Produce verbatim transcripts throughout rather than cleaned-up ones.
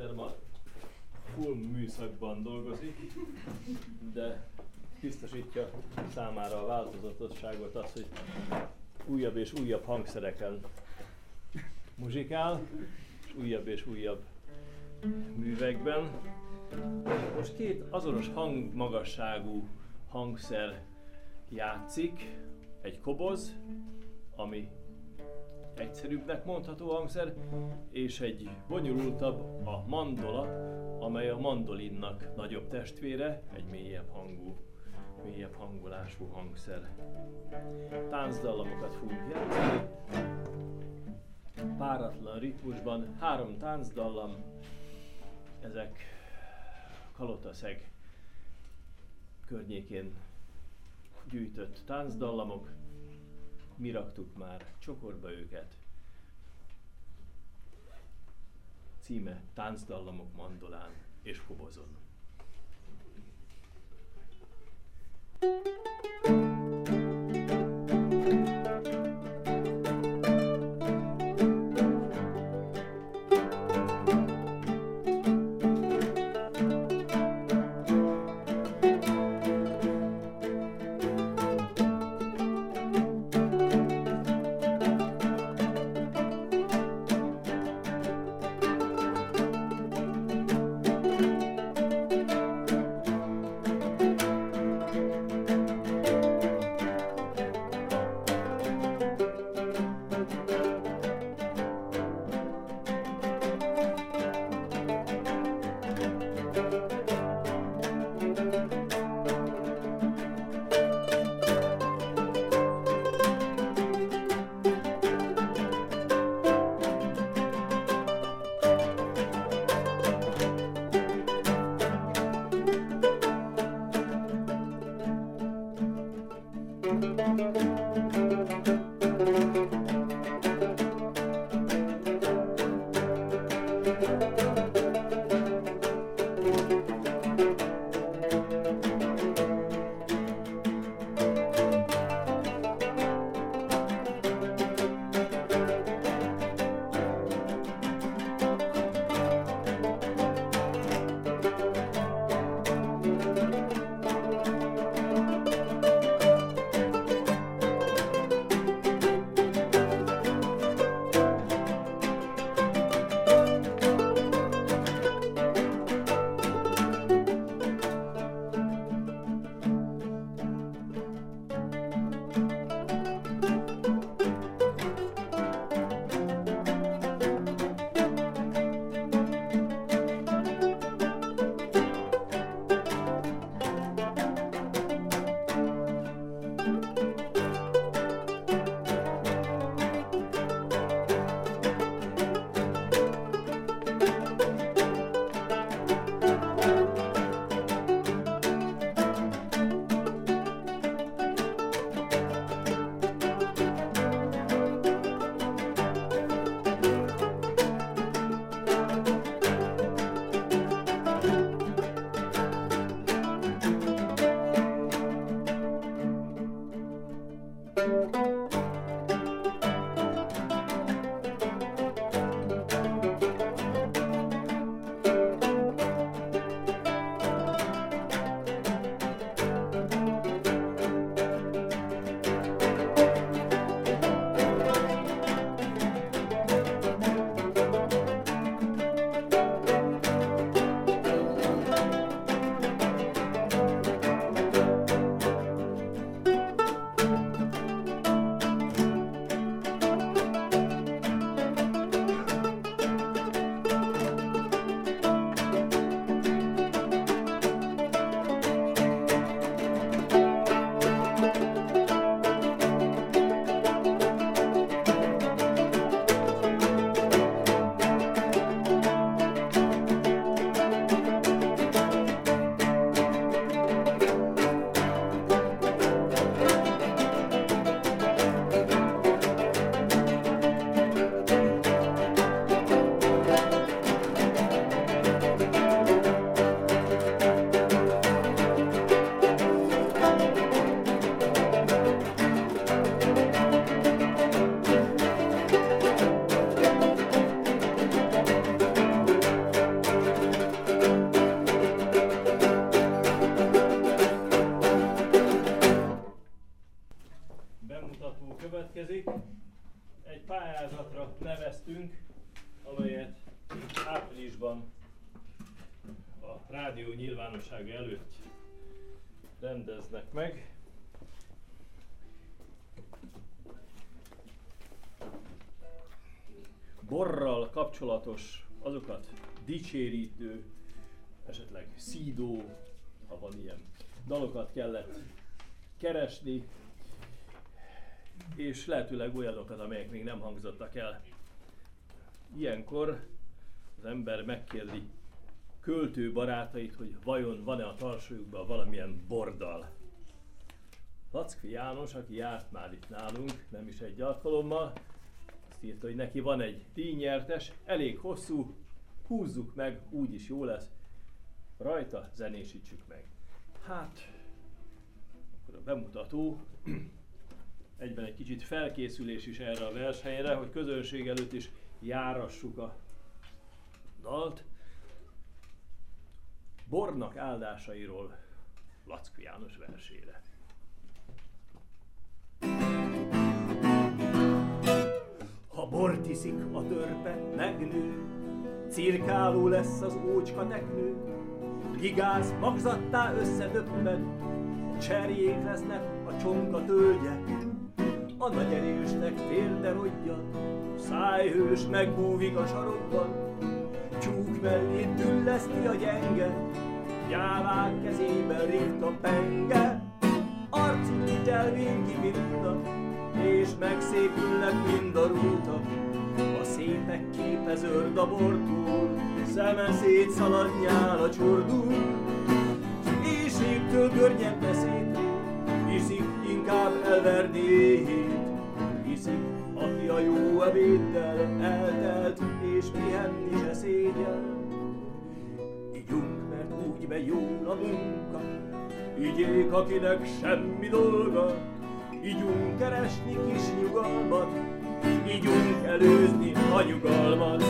Péter ma full műszakban dolgozik, de biztosítja számára a változatosságot az, hogy újabb és újabb hangszereken muzsikál, és újabb és újabb művekben. Most két azonos hangmagasságú hangszer játszik, egy koboz, ami egyszerűbbnek mondható hangszer, és egy bonyolultabb, a mandola, amely a mandolinnak nagyobb testvére, egy mélyebb hangú, mélyebb hangolású hangszer. Táncdallamokat fogunk játszani, páratlan ritmusban, három táncdallam, ezek Kalotaszeg környékén gyűjtött táncdallamok, mi raktuk már csokorba őket. Címe Táncdallamok mandolán és kobozon. pályázatra neveztünk, amelyet áprilisban a rádió nyilvánossága előtt rendeznek meg. Borral kapcsolatos, azokat dicsérítő, esetleg szídó, ha van ilyen, dalokat kellett keresni, és lehetőleg olyanokat, amelyek még nem hangzottak el. Ilyenkor az ember megkérdi költő barátait, hogy vajon van-e a tarsolyukban valamilyen bordal. Lackfi János, aki járt már itt nálunk, nem is egy alkalommal, azt írta, hogy neki van egy díjnyertes, elég hosszú, húzzuk meg, úgyis jó lesz, rajta zenésítsük meg. Hát, akkor a bemutató, egyben egy kicsit felkészülés is erre a versenyre, hogy közönség előtt is járassuk a dalt. Bornak áldásairól Lackfi János versére. Ha bort iszik a törpe, megnő, cirkáló lesz az ócska teknő, gigáz magzattá összedöpped, cserjék lesznek a csonka tölgye, a nagy erősnek térde rodja, szájhős megbúvik a sarokban, csúk mellé dülleszti a gyenge, jávák kezében rift a penge, arcuk ütelvén kivirulnak, és megszépülnek mind a rútak, a szépek képe zöld a bortól, szeme szétszalad nyál a csordul, éjségtől görnyedve szétré, iszik inkább elverdéhét, iszik, aki a jó ebéddel eltelt, és pihenni se szégyel. Igyunk, mert úgy megy jól a munka, igyék, akinek semmi dolga, igyunk keresni kis nyugalmat, igyunk előzni a nyugalmat.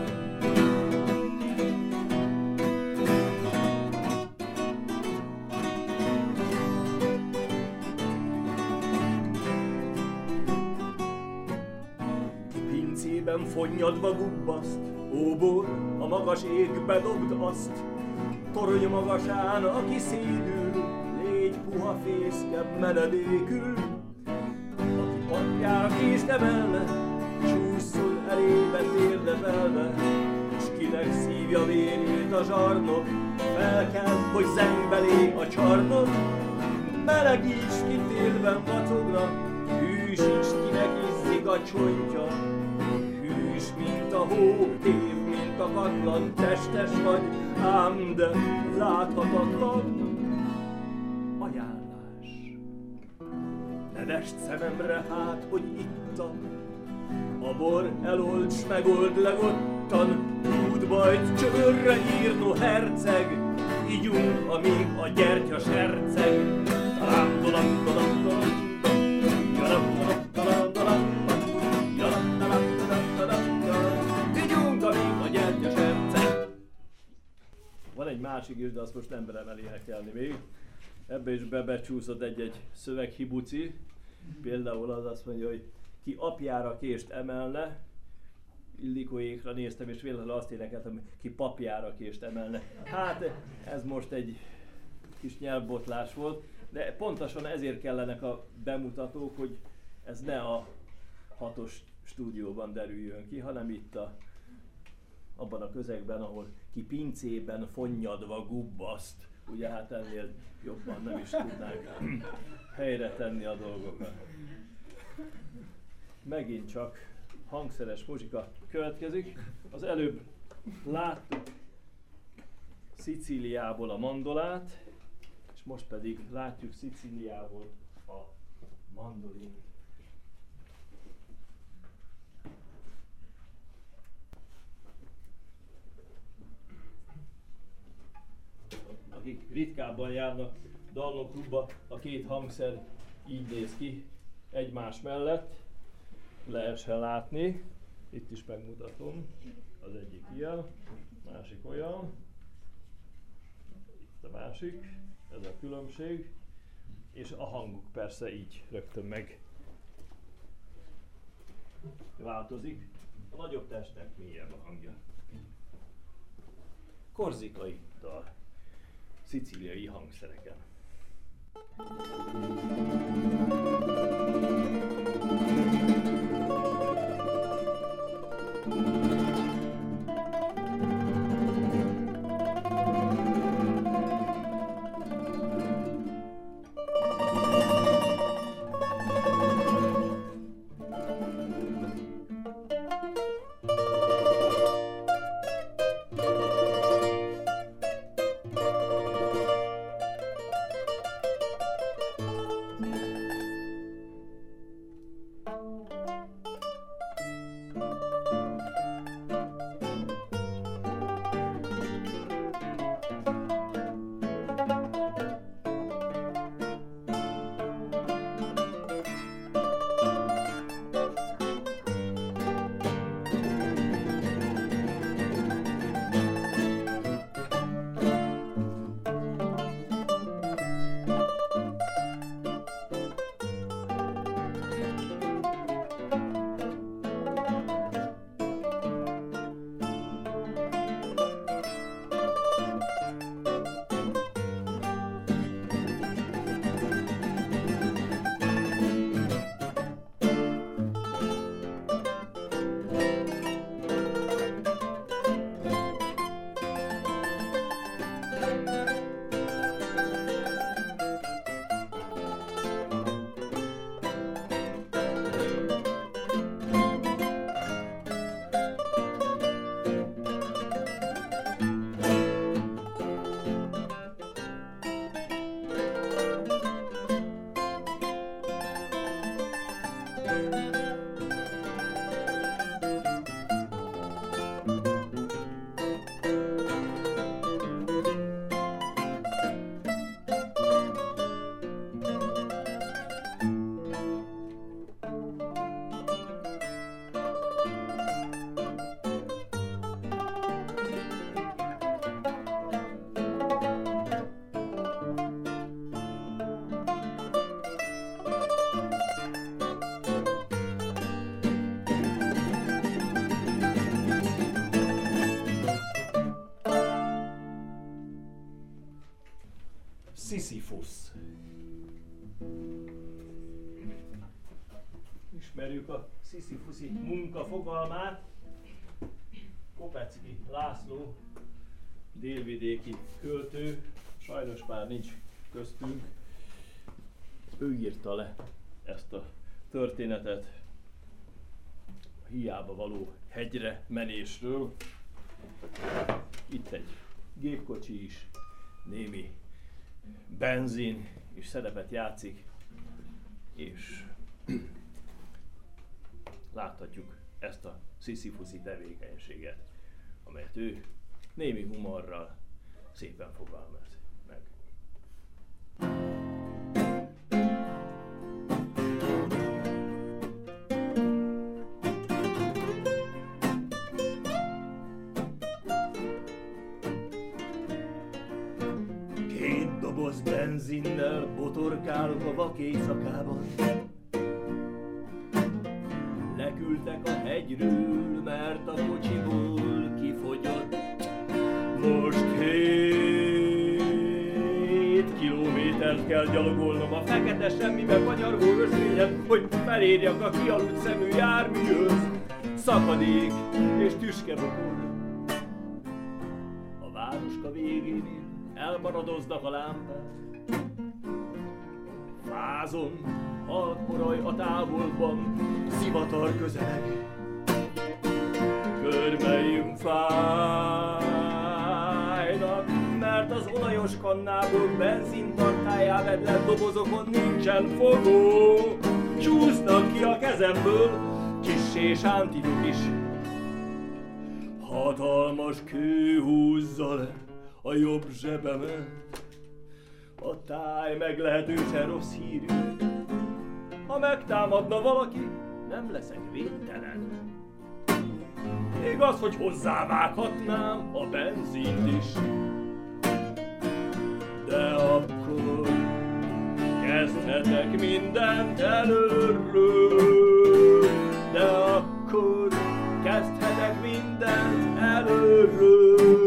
Pincében fonnyadva gubbaszt, ó bor, a magas égbe dobd azt, torony magasán, aki szédül, légy puha fészke menedékül, aki padjára kést emelne, csúszol elébe térdevelve, és kinek szívja vérét a zsarnok, fel kell, hogy zengbe lé a csarnok, melegíts, ki télben vacognak, hűsíts, kinek izzik a csontja, hűs, mint a hó, tév, mint a katlan, testes vagy, ám de láthatatlan. Ajánlás. Ne vesd szememre hát, hogy ittam, a bor elolts, megold legottan, útbajt csövörre írnó herceg, igyunk, amíg a gyertya serceg. Talán, talán, talán, talán. Van egy másik is, de azt most nem merem elénekelni még. Ebbe is bebecsúszott egy-egy szöveghibuci. Például az azt mondja, hogy ki apjára kést emelne, Ildikóékra néztem, és véletlenül azt énekeltem, ki papjára kést emelne. Hát ez most egy kis nyelvbotlás volt, de pontosan ezért kellenek a bemutatók, hogy ez ne a hatos stúdióban derüljön ki, hanem itt a, abban a közegben, ahol ki pincében fonnyadva gubbaszt. Ugye hát ennél jobban nem is tudnánk helyre tenni a dolgokat. Megint csak hangszeres muzsika következik. Az előbb láttuk Szicíliából a mandolát, és most pedig látjuk Szicíliából a mandolint. Akik ritkábban járnak dalnokklubba, a két hangszer így néz ki egymás mellett, lehessen látni. Itt is megmutatom, az egyik ilyen, másik olyan, itt a másik, ez a különbség, és a hanguk persze így rögtön meg Változik, a nagyobb testnek mélyebb a hangja. Korzikai dal, szicíliai hangszereken. Sisyphus. Ismerjük a Sisyphuszi munka fogalmát. Kopecki László, délvidéki költő, sajnos már nincs köztünk. Ő írta le ezt a történetet a hiába való hegyre menésről. Itt egy gépkocsi is, némi benzin is szerepet játszik, és láthatjuk ezt a Sisyphuszi tevékenységet, amelyet ő némi humorral szépen fogalmaz meg. Két doboz benzinnel botorkálok a vak éjszakában. Leküldtek a hegyről, mert a kocsiból kifogyott. Most hét kilométert kell gyalogolnom a fekete semmibe kanyargó ösvényen, hogy felérjak a kialudt szemű járműhöz. Szakadék és tüskebokor. A városka végénél elmaradoznak a lámpák. Fázom, halkporaj a távolban, szivatar közeleg. Körmeim fájnak, mert az olajos kannából benzintartályá vedlett dobozokon nincsen fogó. Csúsznak ki a kezemből kissé sántitok is. Hatalmas kő húzza le a jobb zsebemet. A táj meglehetősen rossz hírű. Ha megtámadna valaki, nem leszek védtelen. Igaz, hogy hozzávághatnám a benzint is. De akkor kezdhetek mindent előről. de akkor kezdhetek mindent előről.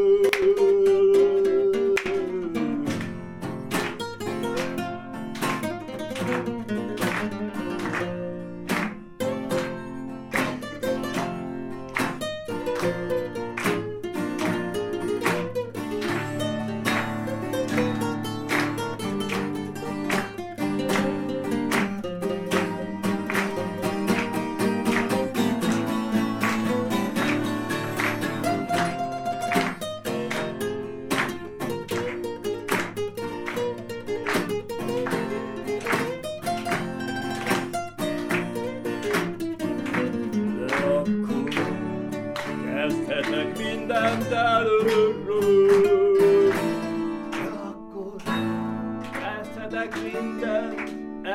Kezdhetek mindent előről. De akkor kezdhetek mindent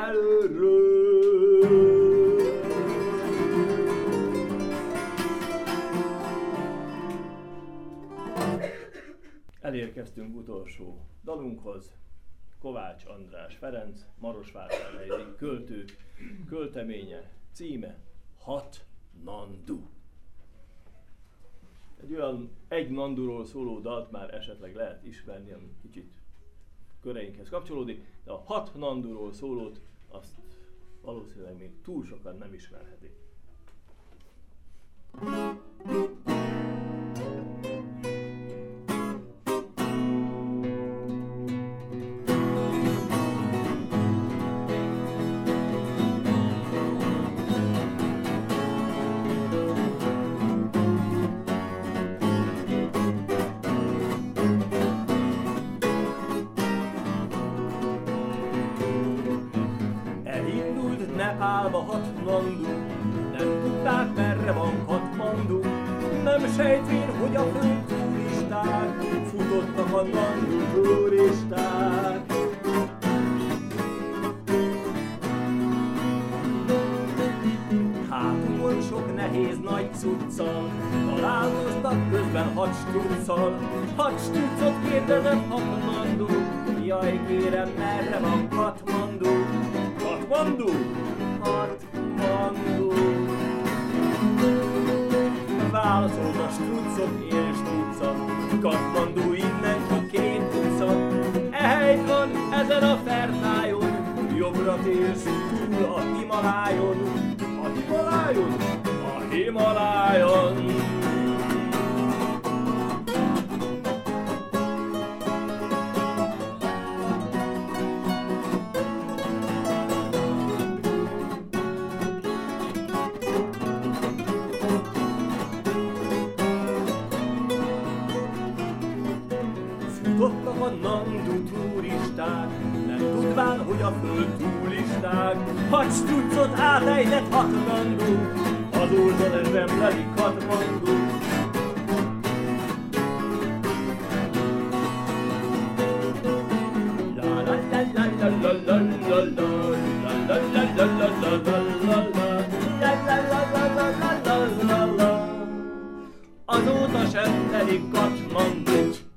előről. Elérkeztünk utolsó dalunkhoz. Kovács András Ferenc, marosvásárhelyi költő költeménye, címe Hat Nandu. Egy olyan egy nanduról szóló dalt már esetleg lehet ismerni, ami kicsit köreinkhez kapcsolódik, de a hat nanduról szólót azt valószínűleg még túl sokan nem ismerhetik. Nepálba hat nandu, nem tudták merre van Katmandu, nem sejtvén, hogy a föld turisták, futottak a nandu turisták. Hátukon sok nehéz nagy cuccal, találkoztak közben hat strucccal. Hat struccot kérdezett hat nandu, jaj kérem, merre van Katmandu? Katmandu? Katmandu. Válaszolt a struccok és strucca, Katmandu innen csak két utca. Ehelyt van ezen a fertájon, jobbra térsz túl a Himalájon. A Himalájon? A Himalájon. Futottak a nandu turisták, nem tudván, hogy a föld túlisták. Hat struccot átejtett hat nandu, azóta nem emleli Katmandu. La la la la la la la la la la la la la la la la la la. Azóta sem telik Katmandu.